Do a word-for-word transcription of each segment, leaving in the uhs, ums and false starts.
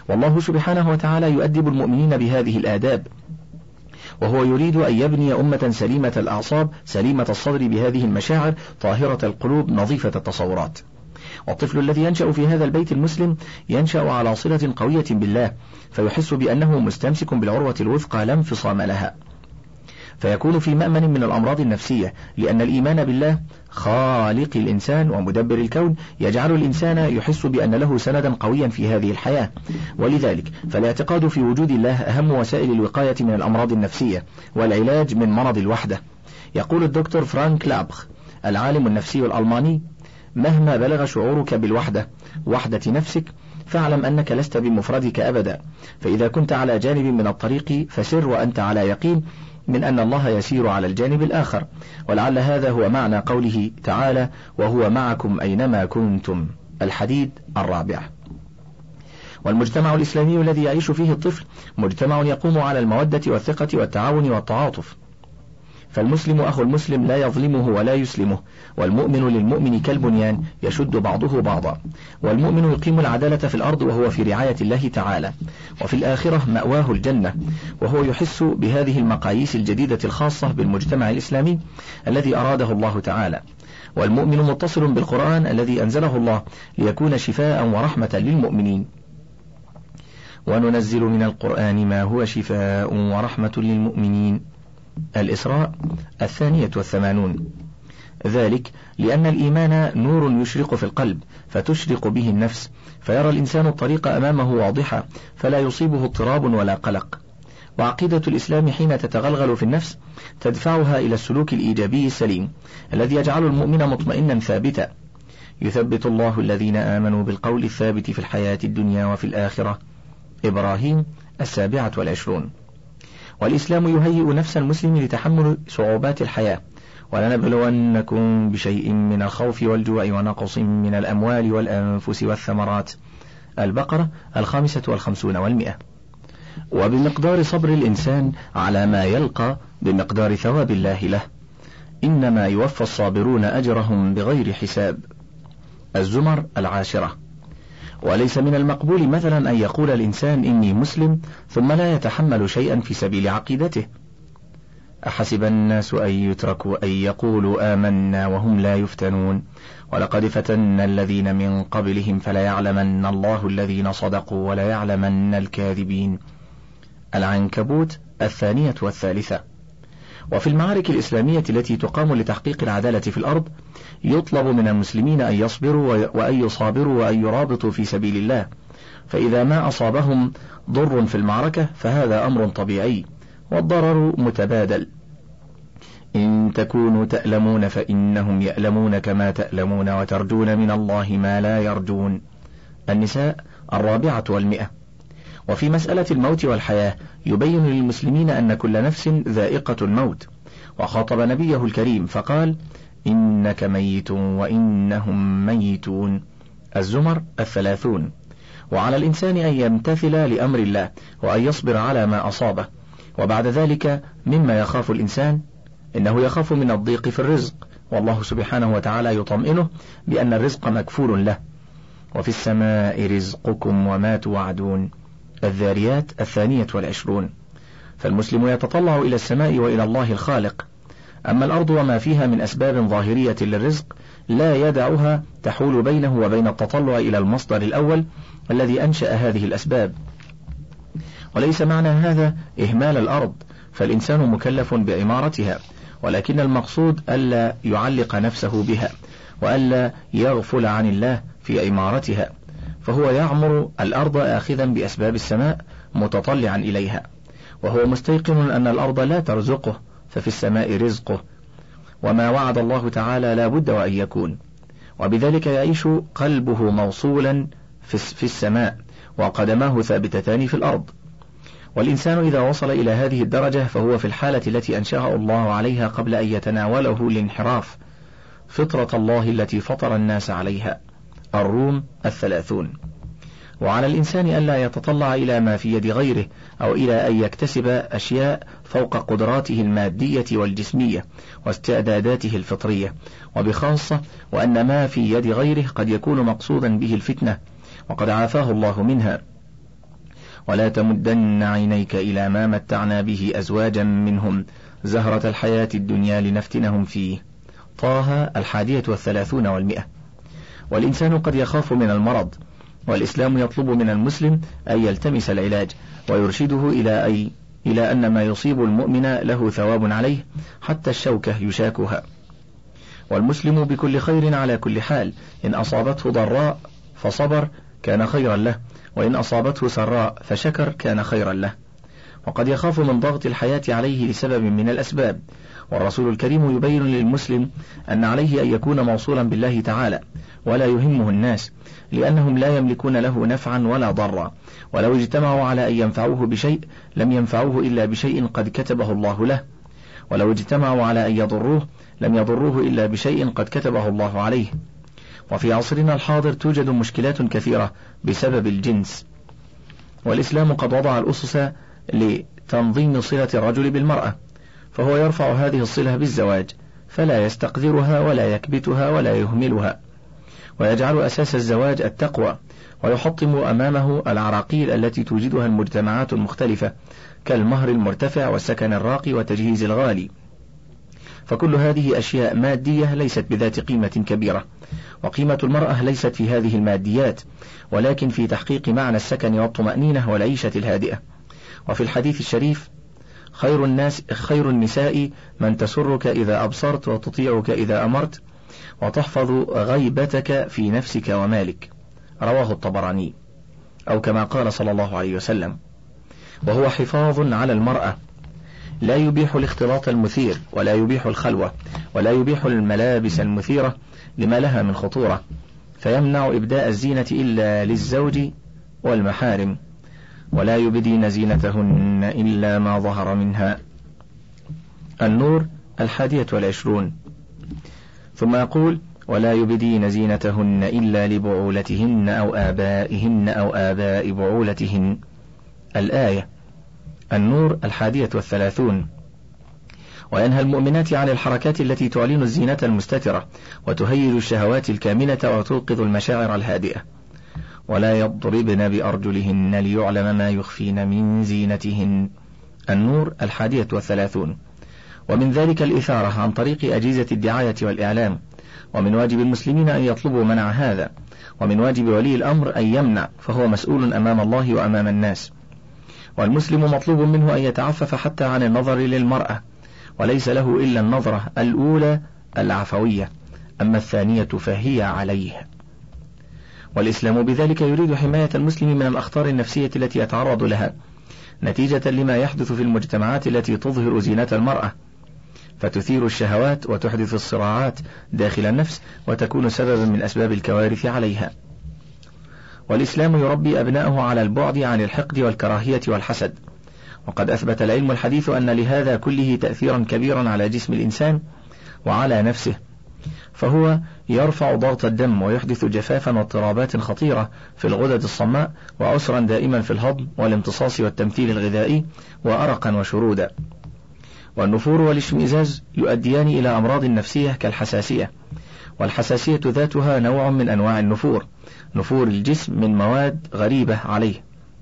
والله سبحانه وتعالى يؤدب المؤمنين بهذه الآداب، وهو يريد أن يبني أمة سليمة الأعصاب سليمة الصدر بهذه المشاعر طاهرة القلوب نظيفة التصورات. والطفل الذي ينشأ في هذا البيت المسلم ينشأ على صلة قوية بالله، فيحس بأنه مستمسك بالعروة الوثقى لا انفصام لها، فيكون في مأمن من الأمراض النفسية، لأن الإيمان بالله خالق الإنسان ومدبر الكون يجعل الإنسان يحس بأن له سندا قويا في هذه الحياة. ولذلك فالاعتقاد في وجود الله أهم وسائل الوقاية من الأمراض النفسية والعلاج من مرض الوحدة. يقول الدكتور فرانك لابخ العالم النفسي الألماني: مهما بلغ شعورك بالوحدة وحدة نفسك فاعلم أنك لست بمفردك أبدا، فإذا كنت على جانب من الطريق فسر وأنت على يقين من أن الله يسير على الجانب الآخر. ولعل هذا هو معنى قوله تعالى: وهو معكم أينما كنتم، الحديد الرابع. والمجتمع الإسلامي الذي يعيش فيه الطفل مجتمع يقوم على المودة والثقة والتعاون والتعاطف، فالمسلم أخو المسلم لا يظلمه ولا يسلمه، والمؤمن للمؤمن كالبنيان يشد بعضه بعضا، والمؤمن يقيم العدالة في الأرض وهو في رعاية الله تعالى، وفي الآخرة مأواه الجنة، وهو يحس بهذه المقاييس الجديدة الخاصة بالمجتمع الإسلامي الذي أراده الله تعالى. والمؤمن متصل بالقرآن الذي أنزله الله ليكون شفاء ورحمة للمؤمنين: وننزل من القرآن ما هو شفاء ورحمة للمؤمنين. الإسراء الثانية والثمانون. ذلك لأن الإيمان نور يشرق في القلب فتشرق به النفس، فيرى الإنسان الطريق أمامه واضحة فلا يصيبه اضطراب ولا قلق. وعقيدة الإسلام حين تتغلغل في النفس تدفعها إلى السلوك الإيجابي السليم الذي يجعل المؤمن مطمئنا ثابتا. يثبت الله الذين آمنوا بالقول الثابت في الحياة الدنيا وفي الآخرة. إبراهيم السابعة والعشرون. والإسلام يهيئ نفس المسلم لتحمل صعوبات الحياة: ولنبلونكم بشيء من الخوف والجوع ونقص من الأموال والأنفس والثمرات. البقرة الخامسة والخمسون والمئة. وبمقدار صبر الإنسان على ما يلقى بمقدار ثواب الله له، إنما يوفى الصابرون أجرهم بغير حساب. الزمر العاشرة. وليس من المقبول مثلا أن يقول الإنسان إني مسلم ثم لا يتحمل شيئا في سبيل عقيدته. أحسب الناس أن يتركوا أن يقولوا آمنا وهم لا يفتنون ولقد فتنا الذين من قبلهم فلا يعلمن الله الذين صدقوا ولا يعلمن الكاذبين. العنكبوت الثانية والثالثة. وفي المعارك الإسلامية التي تقام لتحقيق العدالة في الأرض يطلب من المسلمين أن يصبروا وأن يصابروا وأن يرابطوا في سبيل الله، فإذا ما أصابهم ضر في المعركة فهذا أمر طبيعي والضرر متبادل. إن تكونوا تألمون فإنهم يألمون كما تألمون وترجون من الله ما لا يرجون. النساء الرابعة والمئة. وفي مسألة الموت والحياة يبين للمسلمين أن كل نفس ذائقة الموت، وخاطب نبيه الكريم فقال: إنك ميت وإنهم ميتون. الزمر الثلاثون. وعلى الإنسان أن يمتثل لأمر الله وأن يصبر على ما أصابه. وبعد ذلك مما يخاف الإنسان إنه يخاف من الضيق في الرزق، والله سبحانه وتعالى يطمئنه بأن الرزق مكفول له: وفي السماء رزقكم وما توعدون. الذاريات الثانية والعشرون. فالمسلم يتطلع إلى السماء وإلى الله الخالق، أما الأرض وما فيها من أسباب ظاهرية للرزق لا يدعها تحول بينه وبين التطلع إلى المصدر الأول الذي أنشأ هذه الأسباب. وليس معنى هذا إهمال الأرض، فالإنسان مكلف بعمارتها، ولكن المقصود ألا يعلق نفسه بها وألا يغفل عن الله في عمارتها، فهو يعمر الأرض آخذا بأسباب السماء متطلعا إليها، وهو مستيقن أن الأرض لا ترزقه ففي السماء رزقه، وما وعد الله تعالى لا بد وأن يكون، وبذلك يعيش قلبه موصولا في السماء وقدماه ثابتتان في الأرض. والإنسان إذا وصل إلى هذه الدرجة فهو في الحالة التي أنشأه الله عليها قبل أن يتناوله الانحراف، فطرة الله التي فطر الناس عليها. الروم الثلاثون. وعلى الإنسان ألا يتطلع إلى ما في يد غيره أو إلى أن يكتسب أشياء فوق قدراته المادية والجسمية واستعداداته الفطرية، وبخاصة وأن ما في يد غيره قد يكون مقصودا به الفتنة وقد عافاه الله منها، ولا تمدن عينيك إلى ما متعنا به أزواجا منهم زهرة الحياة الدنيا لنفتنهم فيه. طه الحادية والثلاثون والمئة. والإنسان قد يخاف من المرض، والإسلام يطلب من المسلم أن يلتمس العلاج ويرشده إلى أي إلى أن ما يصيب المؤمن له ثواب عليه حتى الشوكة يشاكها. والمسلم بكل خير على كل حال، إن أصابته ضراء فصبر كان خيرا له، وإن أصابته سراء فشكر كان خيرا له. وقد يخاف من ضغط الحياة عليه لسبب من الأسباب، والرسول الكريم يبين للمسلم أن عليه أن يكون موصولا بالله تعالى ولا يهمه الناس، لأنهم لا يملكون له نفعا ولا ضرا، ولو اجتمعوا على أن ينفعوه بشيء لم ينفعوه إلا بشيء قد كتبه الله له، ولو اجتمعوا على أن يضروه لم يضروه إلا بشيء قد كتبه الله عليه. وفي عصرنا الحاضر توجد مشكلات كثيرة بسبب الجنس، والإسلام قد وضع الأسس لتنظيم صلة الرجل بالمرأة، فهو يرفع هذه الصلة بالزواج، فلا يستقذرها ولا يكبتها ولا يهملها، ويجعل أساس الزواج التقوى، ويحطم أمامه العراقيل التي توجدها المجتمعات المختلفة كالمهر المرتفع والسكن الراقي وتجهيز الغالي. فكل هذه أشياء مادية ليست بذات قيمة كبيرة، وقيمة المرأة ليست في هذه الماديات، ولكن في تحقيق معنى السكن والطمأنينة والعيشة الهادئة. وفي الحديث الشريف: خير الناس خير النساء من تسرك إذا أبصرت وتطيعك إذا أمرت وتحفظ غيبتك في نفسك ومالك، رواه الطبراني، أو كما قال صلى الله عليه وسلم. وهو حفاظ على المرأة، لا يبيح الاختلاط المثير، ولا يبيح الخلوة، ولا يبيح الملابس المثيرة لما لها من خطورة، فيمنع إبداء الزينة إلا للزوج والمحارم، ولا يبدين زينتهن إلا ما ظهر منها. النور الحادية والعشرون. ثم يقول: ولا يبدين زينتهن إلا لبعولتهن أو آبائهن أو آباء بعولتهن. الآية. النور الحادية والثلاثون. وينهى المؤمنات عن الحركات التي تعلن الزينة المستترة وتهيج الشهوات الكامنة وتوقظ المشاعر الهادئة. ولا يضربن بأرجلهن ليعلم ما يخفين من زينتهن. النور الحادية والثلاثون. ومن ذلك الإثارة عن طريق أجهزة الدعاية والإعلام، ومن واجب المسلمين أن يطلبوا منع هذا، ومن واجب ولي الأمر أن يمنع، فهو مسؤول أمام الله وأمام الناس. والمسلم مطلوب منه أن يتعفف حتى عن النظر للمرأة، وليس له إلا النظرة الأولى العفوية، أما الثانية فهي عليه. والإسلام بذلك يريد حماية المسلم من الأخطار النفسية التي يتعرض لها نتيجة لما يحدث في المجتمعات التي تظهر زينة المرأة، فتثير الشهوات وتحدث الصراعات داخل النفس، وتكون سببا من أسباب الكوارث عليها. والإسلام يربي أبناءه على البعد عن الحقد والكراهية والحسد، وقد أثبت العلم الحديث أن لهذا كله تأثيرا كبيرا على جسم الإنسان وعلى نفسه، فهو يرفع ضغط الدم ويحدث جفافا واضطرابات خطيرة في الغدد الصماء، وعسرا دائما في الهضم والامتصاص والتمثيل الغذائي، وأرقا وشرودا. والنفور والاشمئزاز يؤديان إلى أمراض نفسية كالحساسية، والحساسية ذاتها نوع من أنواع النفور، نفور الجسم من مواد غريبة عليه.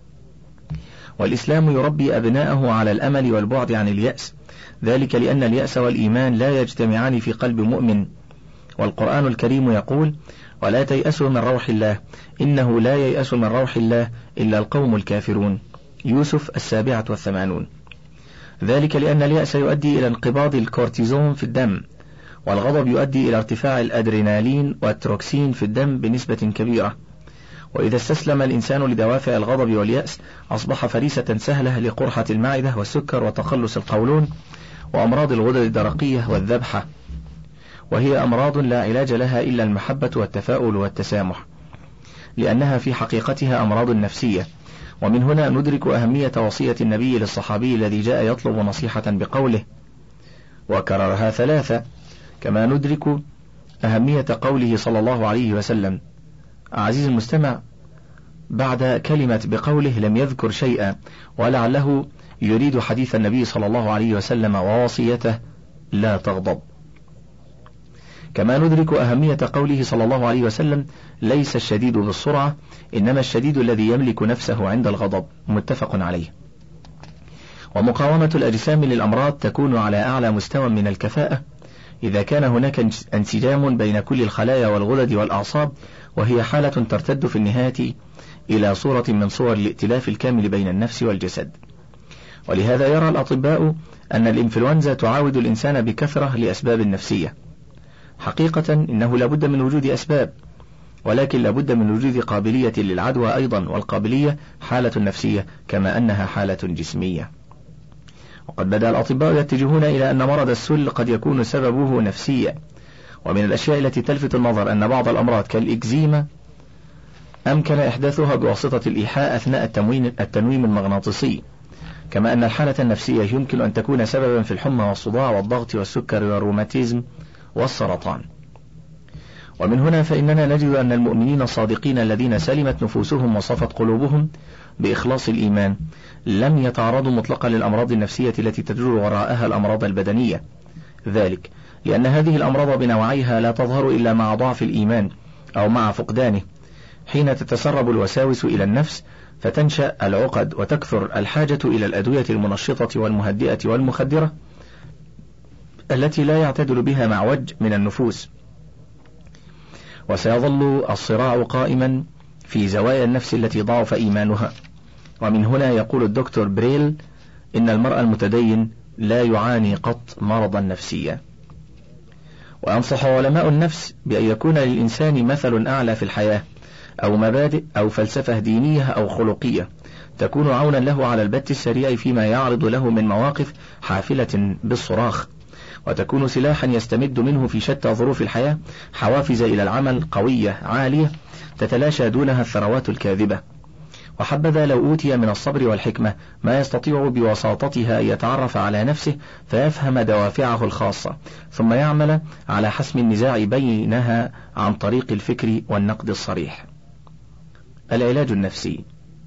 والإسلام يربي أبناءه على الأمل والبعد عن اليأس، ذلك لأن اليأس والإيمان لا يجتمعان في قلب مؤمن. والقرآن الكريم يقول: ولا تيأسوا من روح الله إنه لا ييأس من روح الله إلا القوم الكافرون. يوسف السابعة والثمانون. ذلك لأن اليأس يؤدي إلى انقباض الكورتيزون في الدم، والغضب يؤدي إلى ارتفاع الأدرينالين والتروكسين في الدم بنسبة كبيرة، وإذا استسلم الإنسان لدوافع الغضب واليأس أصبح فريسة سهلة لقرحة المعدة والسكر وتقلص القولون وأمراض الغدد الدرقية والذبحة، وهي أمراض لا علاج لها إلا المحبة والتفاؤل والتسامح، لأنها في حقيقتها أمراض نفسية. ومن هنا ندرك أهمية وصية النبي للصحابي الذي جاء يطلب نصيحة بقوله، وكررها ثلاثة، كما ندرك أهمية قوله صلى الله عليه وسلم. عزيز المستمع، بعد كلمة بقوله لم يذكر شيئا، ولعله يريد حديث النبي صلى الله عليه وسلم ووصيته لا تغضب. كما ندرك أهمية قوله صلى الله عليه وسلم: ليس الشديد بالسرعة إنما الشديد الذي يملك نفسه عند الغضب، متفق عليه. ومقاومة الأجسام للأمراض تكون على أعلى مستوى من الكفاءة إذا كان هناك انسجام بين كل الخلايا والغدد والأعصاب، وهي حالة ترتد في النهاية إلى صورة من صور الائتلاف الكامل بين النفس والجسد. ولهذا يرى الأطباء أن الإنفلونزا تعاود الإنسان بكثرة لأسباب نفسية. حقيقة إنه لابد من وجود أسباب، ولكن لابد من وجود قابلية للعدوى أيضا، والقابلية حالة نفسية كما أنها حالة جسمية. وقد بدأ الأطباء يتجهون إلى أن مرض السل قد يكون سببه نفسيا. ومن الأشياء التي تلفت النظر أن بعض الأمراض كالإكزيما أمكن إحداثها بواسطة الإيحاء أثناء التنويم المغناطيسي، كما أن الحالة النفسية يمكن أن تكون سببا في الحمى والصداع والضغط والسكر والروماتيزم والسرطان. ومن هنا فإننا نجد أن المؤمنين الصادقين الذين سلمت نفوسهم وصفت قلوبهم بإخلاص الإيمان لم يتعرضوا مطلقا للأمراض النفسية التي تجر وراءها الأمراض البدنية، ذلك لأن هذه الأمراض بنوعيها لا تظهر إلا مع ضعف الإيمان أو مع فقدانه، حين تتسرب الوساوس إلى النفس فتنشأ العقد وتكثر الحاجة إلى الأدوية المنشطة والمهدئة والمخدرة التي لا يعتدل بها معوج من النفوس. وسيظل الصراع قائما في زوايا النفس التي ضعف إيمانها. ومن هنا يقول الدكتور بريل إن المرء المتدين لا يعاني قط مرضا نفسيا. وأنصح علماء النفس بأن يكون للإنسان مثل أعلى في الحياة، أو مبادئ أو فلسفة دينية أو خلقية تكون عونا له على البت السريع فيما يعرض له من مواقف حافلة بالصراخ، وتكون سلاحا يستمد منه في شتى ظروف الحياة، حوافز إلى العمل قوية عالية تتلاشى دونها الثروات الكاذبة. وحبذا لو أوتي من الصبر والحكمة ما يستطيع بوساطتها أن يتعرف على نفسه فيفهم دوافعه الخاصة، ثم يعمل على حسم النزاع بينها عن طريق الفكر والنقد الصريح. العلاج النفسي.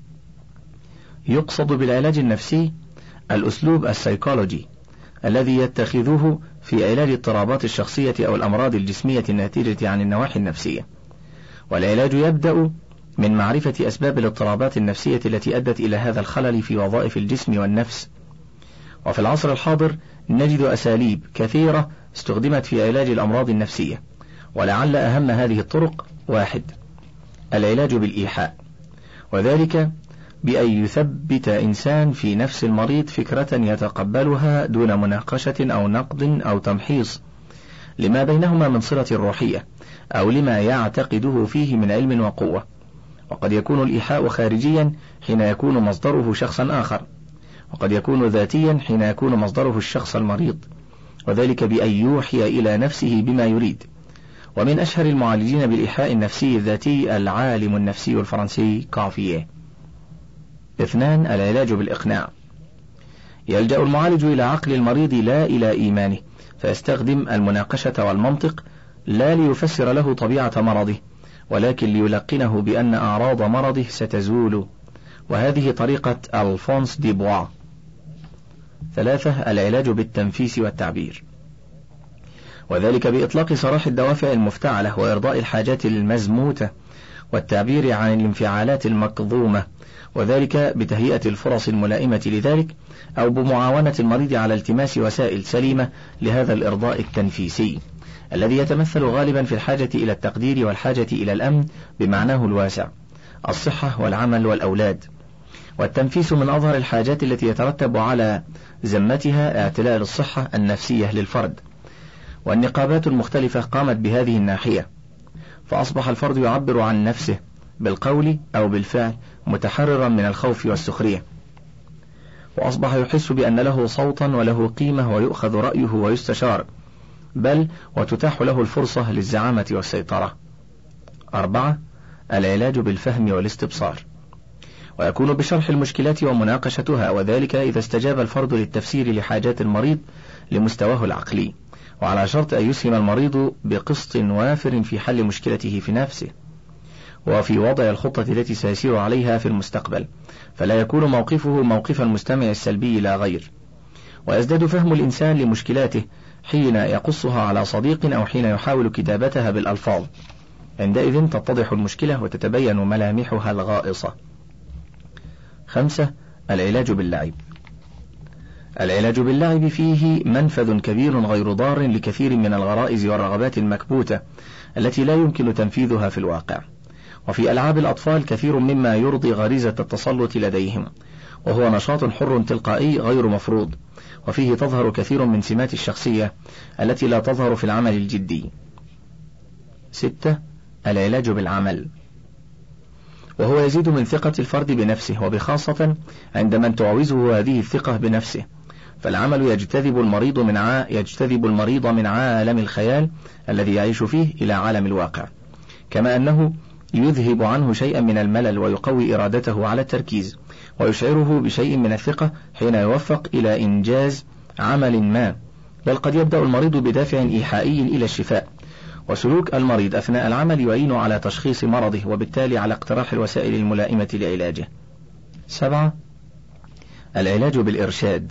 يقصد بالعلاج النفسي الأسلوب السيكولوجي الذي يتخذه في علاج اضطرابات الشخصية أو الأمراض الجسمية الناتجة عن النواحي النفسية. والعلاج يبدأ من معرفة أسباب الاضطرابات النفسية التي أدت إلى هذا الخلل في وظائف الجسم والنفس. وفي العصر الحاضر نجد أساليب كثيرة استخدمت في علاج الأمراض النفسية، ولعل أهم هذه الطرق: واحد، العلاج بالإيحاء، وذلك بأن يثبت إنسان في نفس المريض فكرة يتقبلها دون مناقشة أو نقد أو تمحيص لما بينهما من صلة روحية أو لما يعتقده فيه من علم وقوة. وقد يكون الإيحاء خارجيا حين يكون مصدره شخصا آخر، وقد يكون ذاتيا حين يكون مصدره الشخص المريض، وذلك بأن يوحي إلى نفسه بما يريد. ومن أشهر المعالجين بالإيحاء النفسي الذاتي العالم النفسي الفرنسي كافييه. اثنان، العلاج بالإقناع. يلجأ المعالج إلى عقل المريض لا إلى إيمانه، فيستخدم المناقشة والمنطق لا ليفسر له طبيعة مرضه، ولكن ليلقنه بأن أعراض مرضه ستزول، وهذه طريقة ألفونس دي بوا. ثلاثة، العلاج بالتنفيس والتعبير، وذلك بإطلاق سراح الدوافع المفتعلة وإرضاء الحاجات المزموتة والتعبير عن الانفعالات المكظومة، وذلك بتهيئة الفرص الملائمة لذلك، أو بمعاونة المريض على التماس وسائل سليمة لهذا الإرضاء التنفيسي الذي يتمثل غالبا في الحاجة إلى التقدير والحاجة إلى الأمن بمعناه الواسع، الصحة والعمل والأولاد. والتنفيس من أظهر الحاجات التي يترتب على ذمتها اعتلال الصحة النفسية للفرد، والنقابات المختلفة قامت بهذه الناحية، فأصبح الفرد يعبر عن نفسه بالقول أو بالفعل متحررا من الخوف والسخرية، وأصبح يحس بأن له صوتا وله قيمة ويؤخذ رأيه ويستشار، بل وتتاح له الفرصة للزعامة والسيطرة. أربعة، العلاج بالفهم والاستبصار، ويكون بشرح المشكلات ومناقشتها، وذلك إذا استجاب الفرد للتفسير لحاجات المريض لمستواه العقلي، وعلى شرط أن يسهم المريض بقسط وافر في حل مشكلته في نفسه وفي وضع الخطة التي سيسير عليها في المستقبل، فلا يكون موقفه موقف المستمع السلبي لا غير. ويزداد فهم الإنسان لمشكلاته حين يقصها على صديق أو حين يحاول كتابتها بالألفاظ، عندئذ تتضح المشكلة وتتبين ملامحها الغائصة. خمسة. العلاج باللعب. العلاج باللعب فيه منفذ كبير غير ضار لكثير من الغرائز والرغبات المكبوتة التي لا يمكن تنفيذها في الواقع، وفي ألعاب الأطفال كثير مما يرضي غريزة التسلط لديهم، وهو نشاط حر تلقائي غير مفروض، وفيه تظهر كثير من سمات الشخصية التي لا تظهر في العمل الجدي. ستة. العلاج بالعمل، وهو يزيد من ثقة الفرد بنفسه، وبخاصة عند من تعوزه هذه الثقة بنفسه، فالعمل يجتذب المريض من ع... يجتذب المريض من عالم الخيال الذي يعيش فيه إلى عالم الواقع، كما أنه يذهب عنه شيئا من الملل ويقوي إرادته على التركيز، ويشعره بشيء من الثقة حين يوفق إلى إنجاز عمل ما، بل قد يبدأ المريض بدافع إيحائي إلى الشفاء، وسلوك المريض أثناء العمل يعين على تشخيص مرضه وبالتالي على اقتراح الوسائل الملائمة لعلاجه. سبعة. العلاج بالإرشاد.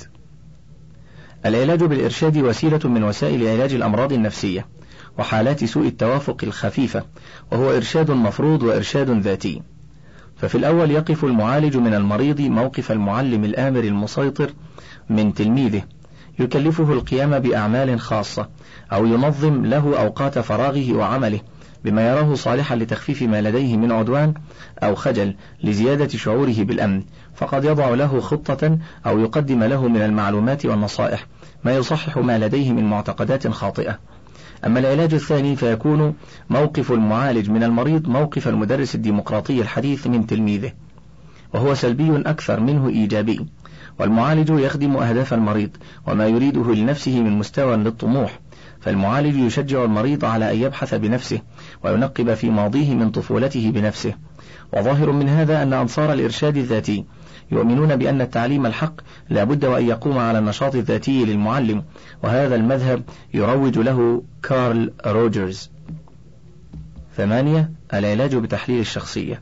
العلاج بالإرشاد وسيلة من وسائل علاج الأمراض النفسية وحالات سوء التوافق الخفيفة، وهو إرشاد مفروض وإرشاد ذاتي. ففي الأول يقف المعالج من المريض موقف المعلم الآمر المسيطر من تلميذه، يكلفه القيام بأعمال خاصة أو ينظم له أوقات فراغه وعمله بما يراه صالحا لتخفيف ما لديه من عدوان أو خجل لزيادة شعوره بالأمن، فقد يضع له خطة أو يقدم له من المعلومات والنصائح ما يصحح ما لديه من معتقدات خاطئة. أما العلاج الثاني فيكون موقف المعالج من المريض موقف المدرس الديمقراطي الحديث من تلميذه، وهو سلبي أكثر منه إيجابي، والمعالج يخدم أهداف المريض وما يريده لنفسه من مستوى للطموح، فالمعالج يشجع المريض على أن يبحث بنفسه وينقب في ماضيه من طفولته بنفسه. وظاهر من هذا أن أنصار الإرشاد الذاتي يؤمنون بأن التعليم الحق لا بد وأن يقوم على النشاط الذاتي للمعلم، وهذا المذهب يروج له كارل روجرز. ثمانية. العلاج بتحليل الشخصية.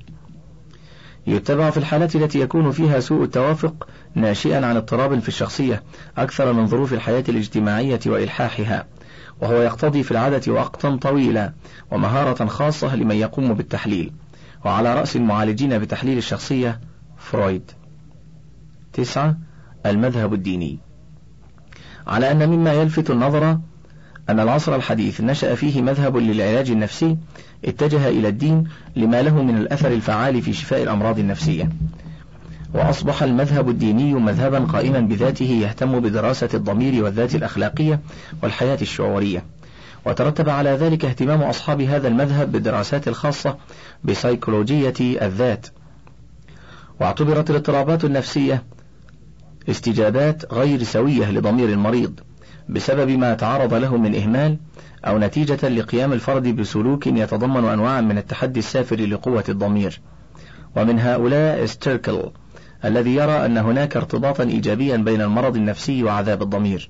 يتبع في الحالات التي يكون فيها سوء التوافق ناشئا عن اضطراب في الشخصية أكثر من ظروف الحياة الاجتماعية وإلحاحها، وهو يقتضي في العادة وقتا طويلا ومهارة خاصة لمن يقوم بالتحليل، وعلى رأس المعالجين بتحليل الشخصية فرويد. تسعة. المذهب الديني. على أن مما يلفت النظر أن العصر الحديث نشأ فيه مذهب للعلاج النفسي اتجه إلى الدين لما له من الأثر الفعال في شفاء الأمراض النفسية، وأصبح المذهب الديني مذهبا قائما بذاته يهتم بدراسة الضمير والذات الأخلاقية والحياة الشعورية، وترتب على ذلك اهتمام أصحاب هذا المذهب بالدراسات الخاصة بسيكولوجية الذات، واعتبرت الاضطرابات النفسية استجابات غير سوية لضمير المريض بسبب ما تعرض له من إهمال أو نتيجة لقيام الفرد بسلوك يتضمن أنواعا من التحدي السافر لقوة الضمير. ومن هؤلاء ستيركل الذي يرى أن هناك ارتباطا إيجابيا بين المرض النفسي وعذاب الضمير،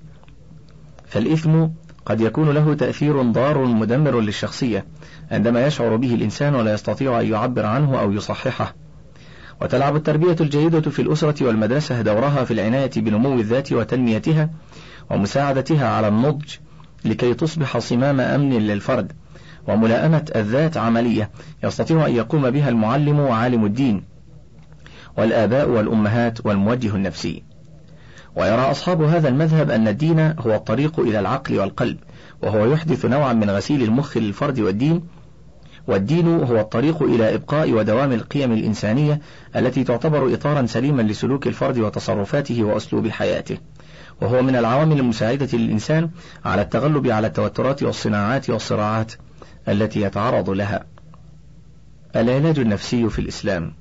فالإثم قد يكون له تأثير ضار مدمر للشخصية عندما يشعر به الإنسان ولا يستطيع أن يعبر عنه أو يصححه. وتلعب التربية الجيدة في الأسرة والمدرسة دورها في العناية بنمو الذات وتنميتها ومساعدتها على النضج لكي تصبح صمام أمن للفرد، وملائمة الذات عملية يستطيع أن يقوم بها المعلم وعالم الدين والآباء والأمهات والموجه النفسي. ويرى أصحاب هذا المذهب أن الدين هو الطريق إلى العقل والقلب، وهو يحدث نوعا من غسيل المخ للفرد والدين، والدين هو الطريق إلى إبقاء ودوام القيم الإنسانية التي تعتبر إطارا سليما لسلوك الفرد وتصرفاته وأسلوب حياته، وهو من العوامل المساعدة للإنسان على التغلب على التوترات والصناعات والصراعات التي يتعرض لها. العلاج النفسي في الإسلام.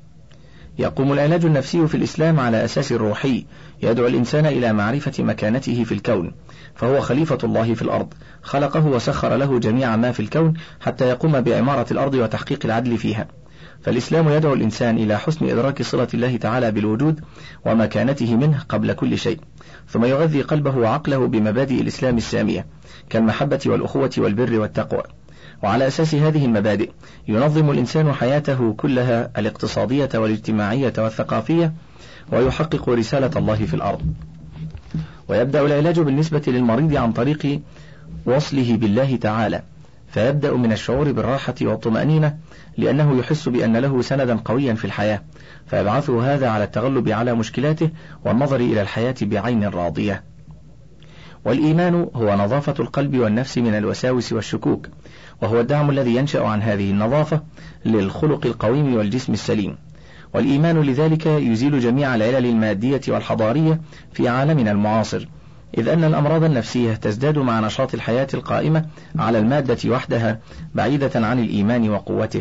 يقوم العلاج النفسي في الإسلام على أساس روحي يدعو الإنسان إلى معرفة مكانته في الكون، فهو خليفة الله في الأرض، خلقه وسخر له جميع ما في الكون حتى يقوم بعمارة الأرض وتحقيق العدل فيها. فالإسلام يدعو الإنسان إلى حسن إدراك صلة الله تعالى بالوجود ومكانته منه قبل كل شيء، ثم يغذي قلبه وعقله بمبادئ الإسلام السامية كالمحبة والأخوة والبر والتقوى، وعلى أساس هذه المبادئ ينظم الإنسان حياته كلها الاقتصادية والاجتماعية والثقافية، ويحقق رسالة الله في الأرض. ويبدأ العلاج بالنسبة للمريض عن طريق وصله بالله تعالى، فيبدأ من الشعور بالراحة والطمأنينة لأنه يحس بأن له سندا قويا في الحياة، فيبعثه هذا على التغلب على مشكلاته والنظر إلى الحياة بعين راضية. والإيمان هو نظافة القلب والنفس من الوساوس والشكوك، وهو الدعم الذي ينشأ عن هذه النظافة للخلق القويم والجسم السليم. والإيمان لذلك يزيل جميع العلل المادية والحضارية في عالمنا المعاصر، إذ أن الأمراض النفسية تزداد مع نشاط الحياة القائمة على المادة وحدها بعيدة عن الإيمان وقوته.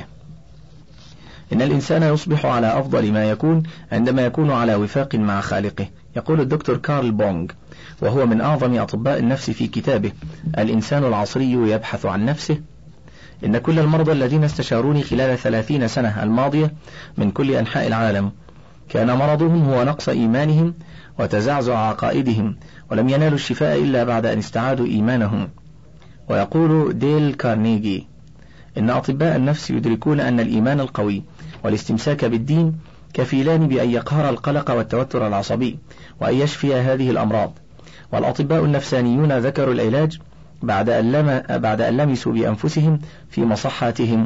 إن الإنسان يصبح على أفضل ما يكون عندما يكون على وفاق مع خالقه. يقول الدكتور كارل بونغ، وهو من أعظم أطباء النفس، في كتابه الإنسان العصري يبحث عن نفسه: إن كل المرضى الذين استشاروني خلال ثلاثين سنة الماضية من كل أنحاء العالم كان مرضهم هو نقص إيمانهم وتزعزع عقائدهم، ولم ينالوا الشفاء إلا بعد أن استعادوا إيمانهم. ويقول ديل كارنيجي إن أطباء النفس يدركون أن الإيمان القوي والاستمساك بالدين كفيلان بأن يقهر القلق والتوتر العصبي وأن يشفي هذه الأمراض. والأطباء النفسانيون ذكروا العلاج بعد أن لم بعد أن لمسوا بأنفسهم في مصحاتهم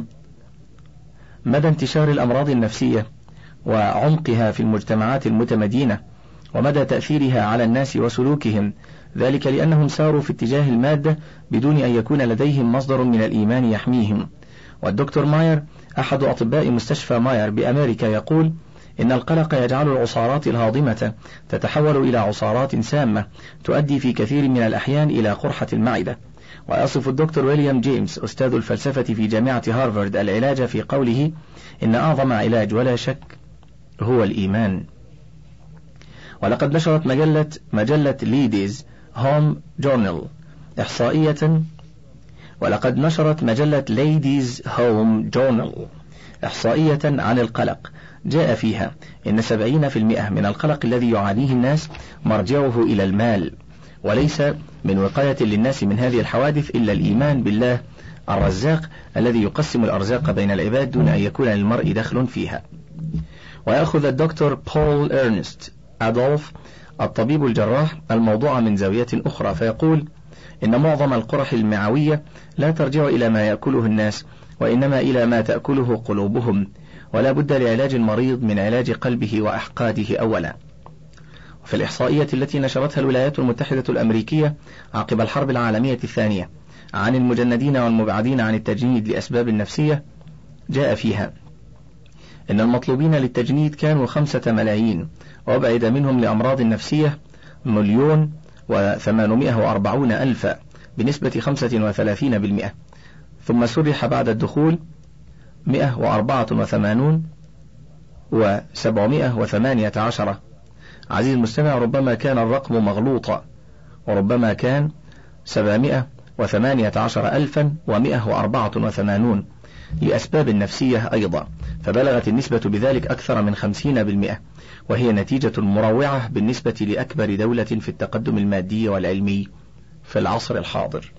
مدى انتشار الأمراض النفسية وعمقها في المجتمعات المتمدينة ومدى تأثيرها على الناس وسلوكهم، ذلك لأنهم ساروا في اتجاه المادة بدون أن يكون لديهم مصدر من الإيمان يحميهم. والدكتور ماير أحد أطباء مستشفى ماير بأمريكا يقول إن القلق يجعل العصارات الهاضمة تتحول إلى عصارات سامة تؤدي في كثير من الأحيان إلى قرحة المعدة. ويصف الدكتور ويليام جيمس أستاذ الفلسفة في جامعة هارفارد العلاج في قوله إن أعظم علاج ولا شك هو الإيمان. ولقد نشرت مجلة مجلة ليديز هوم جورنال إحصائية ولقد نشرت مجلة ليديز هوم جورنال إحصائية عن القلق جاء فيها إن سبعين في المئة من القلق الذي يعانيه الناس مرجعه إلى المال، وليس من وقاية للناس من هذه الحوادث إلا الإيمان بالله الرزاق الذي يقسم الأرزاق بين العباد دون أن يكون للمرء دخل فيها. ويأخذ الدكتور بول إرنست أدولف الطبيب الجراح الموضوع من زاوية أخرى فيقول إن معظم القرح المعوية لا ترجع إلى ما يأكله الناس وإنما إلى ما تأكله قلوبهم، ولا بد لعلاج المريض من علاج قلبه وأحقاده أولا. في الإحصائية التي نشرتها الولايات المتحدة الأمريكية عقب الحرب العالمية الثانية عن المجندين والمبعدين عن التجنيد لأسباب نفسية جاء فيها إن المطلوبين للتجنيد كانوا خمسة ملايين وأبعد منهم لأمراض نفسية مليون وثمانمائة وأربعون ألفا بنسبة خمسة وثلاثين بالمئة، ثم سرح بعد الدخول مئة وأربعة وثمانون وسبعمائة وثمانية عشر. عزيزي المستمع، ربما كان الرقم مغلوطا وربما كان سبعمائة وثمانية عشر ألفا ومئة وأربعة وثمانون لأسباب نفسية أيضا، فبلغت النسبة بذلك أكثر من خمسين بالمئة، وهي نتيجة مروعة بالنسبة لأكبر دولة في التقدم المادي والعلمي في العصر الحاضر.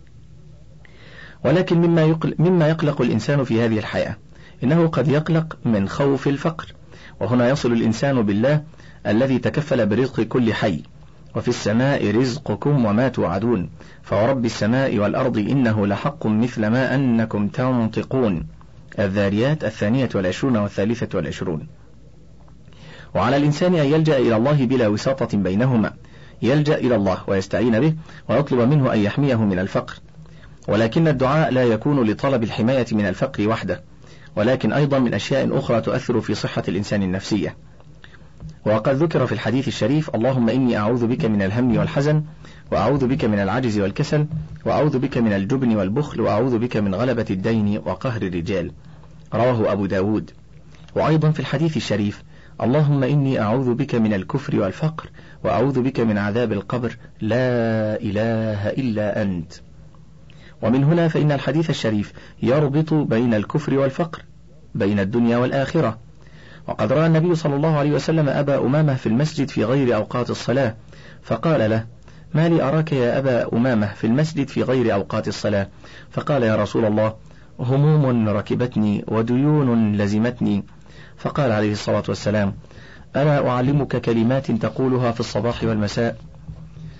ولكن مما يقلق, مما يقلق الإنسان في هذه الحياة إنه قد يقلق من خوف الفقر، وهنا يصل الإنسان بالله الذي تكفل برزق كل حي: وفي السماء رزقكم وما توعدون فورب السماء والأرض إنه لحق مثل ما أنكم تنطقون. الذاريات الثانية والعشرون والثالثة والعشرون. وعلى الإنسان أن يلجأ إلى الله بلا وساطة بينهما، يلجأ إلى الله ويستعين به ويطلب منه أن يحميه من الفقر. ولكن الدعاء لا يكون لطلب الحماية من الفقر وحده، ولكن أيضا من أشياء أخرى تؤثر في صحة الإنسان النفسية. وقد ذكر في الحديث الشريف: اللهم إني أعوذ بك من الهم والحزن، وأعوذ بك من العجز والكسل، وأعوذ بك من الجبن والبخل، وأعوذ بك من غلبة الدين وقهر الرجال. رواه أبو داود. وأيضا في الحديث الشريف: اللهم إني أعوذ بك من الكفر والفقر، وأعوذ بك من عذاب القبر، لا إله إلا أنت. ومن هنا فإن الحديث الشريف يربط بين الكفر والفقر، بين الدنيا والآخرة. وقد رأى النبي صلى الله عليه وسلم أبا أمامة في المسجد في غير أوقات الصلاة، فقال له: ما لي أراك يا أبا أمامة في المسجد في غير أوقات الصلاة؟ فقال: يا رسول الله، هموم ركبتني وديون لزمتني. فقال عليه الصلاة والسلام: ألا أعلمك كلمات تقولها في الصباح والمساء؟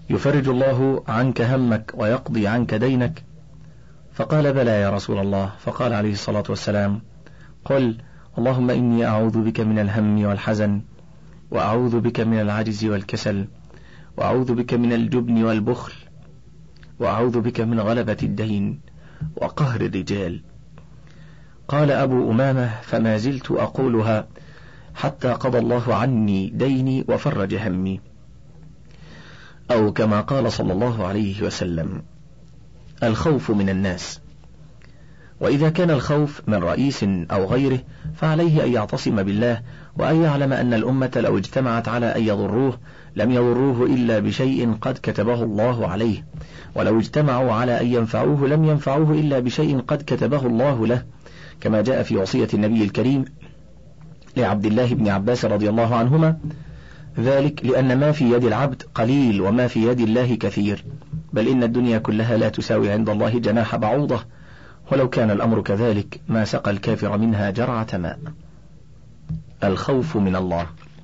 يفرج الله عنك همك ويقضي عنك دينك؟ فقال بلى يا رسول الله. فقال عليه الصلاة والسلام قل اللهم إني أعوذ بك من الهم والحزن، وأعوذ بك من العجز والكسل، وأعوذ بك من الجبن والبخل، وأعوذ بك من غلبة الدين وقهر الرجال. قال أبو أمامة فما زلت أقولها حتى قضى الله عني ديني وفرج همي، أو كما قال صلى الله عليه وسلم: الخوف من الناس. وإذا كان الخوف من رئيس أو غيره فعليه أن يعتصم بالله، وأن يعلم أن الأمة لو اجتمعت على أن يضروه لم يضروه إلا بشيء قد كتبه الله عليه، ولو اجتمعوا على أن ينفعوه لم ينفعوه إلا بشيء قد كتبه الله له، كما جاء في وصية النبي الكريم لعبد الله بن عباس رضي الله عنهما: ذلك لأن ما في يد العبد قليل وما في يد الله كثير، بل إن الدنيا كلها لا تساوي عند الله جناح بعوضة، ولو كان الأمر كذلك ما سقى الكافر منها جرعة ماء. الخوف من الله.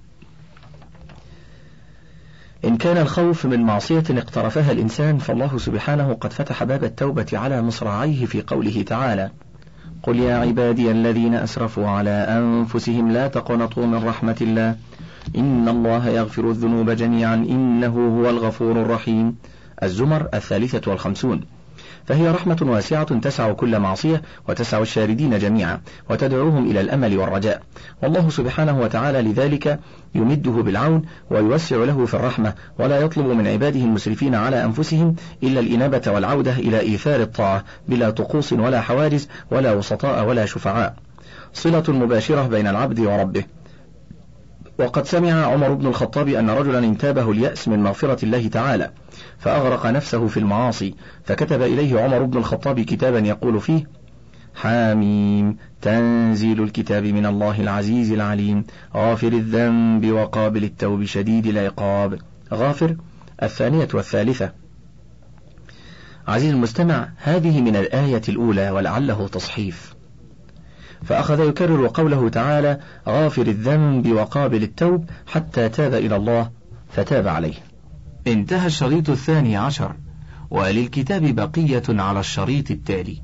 إن كان الخوف من معصية اقترفها الإنسان فالله سبحانه قد فتح باب التوبة على مصراعيه في قوله تعالى: قل يا عبادي الذين أسرفوا على أنفسهم لا تقنطوا من رحمة الله إن الله يغفر الذنوب جميعا إنه هو الغفور الرحيم. الزمر الثالثة والخمسون. فهي رحمة واسعة تسع كل معصية وتسع الشاردين جميعا وتدعوهم إلى الأمل والرجاء، والله سبحانه وتعالى لذلك يمده بالعون ويوسع له في الرحمة، ولا يطلب من عباده المسرفين على أنفسهم إلا الإنابة والعودة إلى إيثار الطاعة بلا طقوس ولا حواجز ولا وسطاء ولا شفعاء، صلة مباشرة بين العبد وربه. وقد سمع عمر بن الخطاب أن رجلا انتابه اليأس من مغفرة الله تعالى فأغرق نفسه في المعاصي، فكتب إليه عمر بن الخطاب كتابا يقول فيه: حاميم تنزيل الكتاب من الله العزيز العليم غافر الذنب وقابل التوب شديد العقاب. غافر الثانية والثالثة. عزيز المستمع، هذه من الآية الأولى ولعله تصحيف، فأخذ يكرر قوله تعالى: غافر الذنب وقابل التوب حتى تاب إلى الله فتاب عليه. انتهى الشريط الثاني عشر، وللكتاب بقية على الشريط التالي.